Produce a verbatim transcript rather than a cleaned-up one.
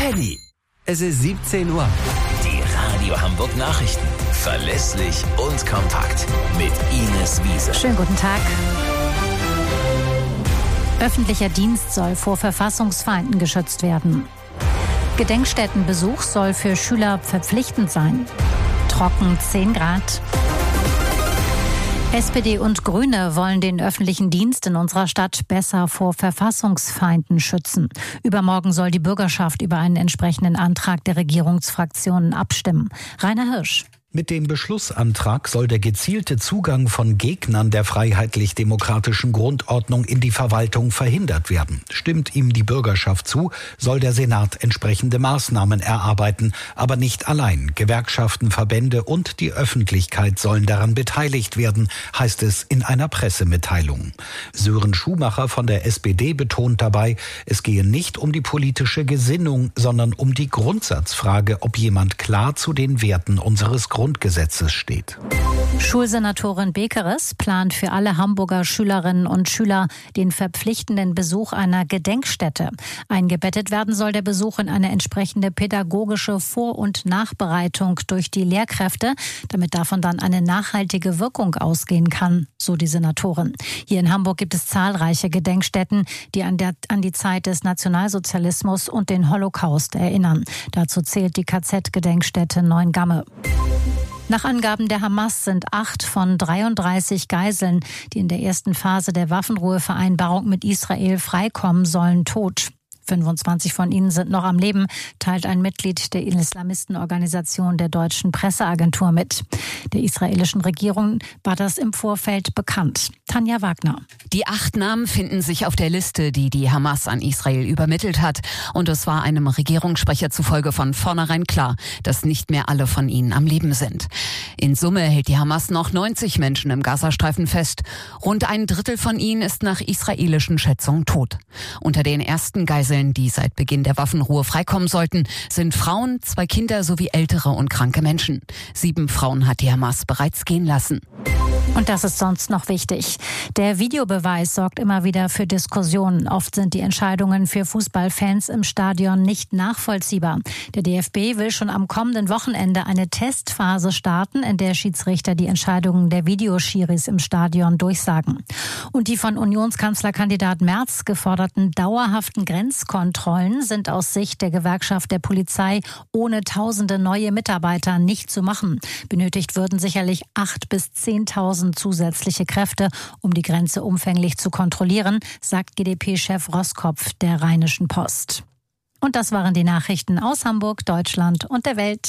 Henny, es ist siebzehn Uhr. Die Radio Hamburg Nachrichten. Verlässlich und kompakt. Mit Ines Wiese. Schönen guten Tag. Öffentlicher Dienst soll vor Verfassungsfeinden geschützt werden. Gedenkstättenbesuch soll für Schüler verpflichtend sein. Trocken zehn Grad. S P D und Grüne wollen den öffentlichen Dienst in unserer Stadt besser vor Verfassungsfeinden schützen. Übermorgen soll die Bürgerschaft über einen entsprechenden Antrag der Regierungsfraktionen abstimmen. Rainer Hirsch. Mit dem Beschlussantrag soll der gezielte Zugang von Gegnern der freiheitlich-demokratischen Grundordnung in die Verwaltung verhindert werden. Stimmt ihm die Bürgerschaft zu, soll der Senat entsprechende Maßnahmen erarbeiten, aber nicht allein. Gewerkschaften, Verbände und die Öffentlichkeit sollen daran beteiligt werden, heißt es in einer Pressemitteilung. Sören Schumacher von der S P D betont dabei, es gehe nicht um die politische Gesinnung, sondern um die Grundsatzfrage, ob jemand klar zu den Werten unseres Grundgesetzes steht. Schulsenatorin Bekeres plant für alle Hamburger Schülerinnen und Schüler den verpflichtenden Besuch einer Gedenkstätte. Eingebettet werden soll der Besuch in eine entsprechende pädagogische Vor- und Nachbereitung durch die Lehrkräfte, damit davon dann eine nachhaltige Wirkung ausgehen kann, so die Senatorin. Hier in Hamburg gibt es zahlreiche Gedenkstätten, die an, der, an die Zeit des Nationalsozialismus und den Holocaust erinnern. Dazu zählt die K Z-Gedenkstätte Neuengamme. Nach Angaben der Hamas sind acht von dreiunddreißig Geiseln, die in der ersten Phase der Waffenruhevereinbarung mit Israel freikommen sollen, tot. fünfundzwanzig von ihnen sind noch am Leben, teilt ein Mitglied der Islamistenorganisation der Deutschen Presseagentur mit. Der israelischen Regierung war das im Vorfeld bekannt. Tanja Wagner. Die acht Namen finden sich auf der Liste, die die Hamas an Israel übermittelt hat. Und es war einem Regierungssprecher zufolge von vornherein klar, dass nicht mehr alle von ihnen am Leben sind. In Summe hält die Hamas noch neunzig Menschen im Gazastreifen fest. Rund ein Drittel von ihnen ist nach israelischen Schätzungen tot. Unter den ersten Geiseln, die seit Beginn der Waffenruhe freikommen sollten, sind Frauen, zwei Kinder sowie ältere und kranke Menschen. Sieben Frauen hat die Hamas bereits gehen lassen. Und das ist sonst noch wichtig. Der Videobeweis sorgt immer wieder für Diskussionen. Oft sind die Entscheidungen für Fußballfans im Stadion nicht nachvollziehbar. Der D F B will schon am kommenden Wochenende eine Testphase starten, in der Schiedsrichter die Entscheidungen der Videoschiris im Stadion durchsagen. Und die von Unionskanzlerkandidat Merz geforderten dauerhaften Grenzkontrollen sind aus Sicht der Gewerkschaft der Polizei ohne tausende neue Mitarbeiter nicht zu machen. Benötigt würden sicherlich acht bis zehntausend zusätzliche Kräfte, um die Grenze umfänglich zu kontrollieren, sagt G D P-Chef Roskopf der Rheinischen Post. Und das waren die Nachrichten aus Hamburg, Deutschland und der Welt.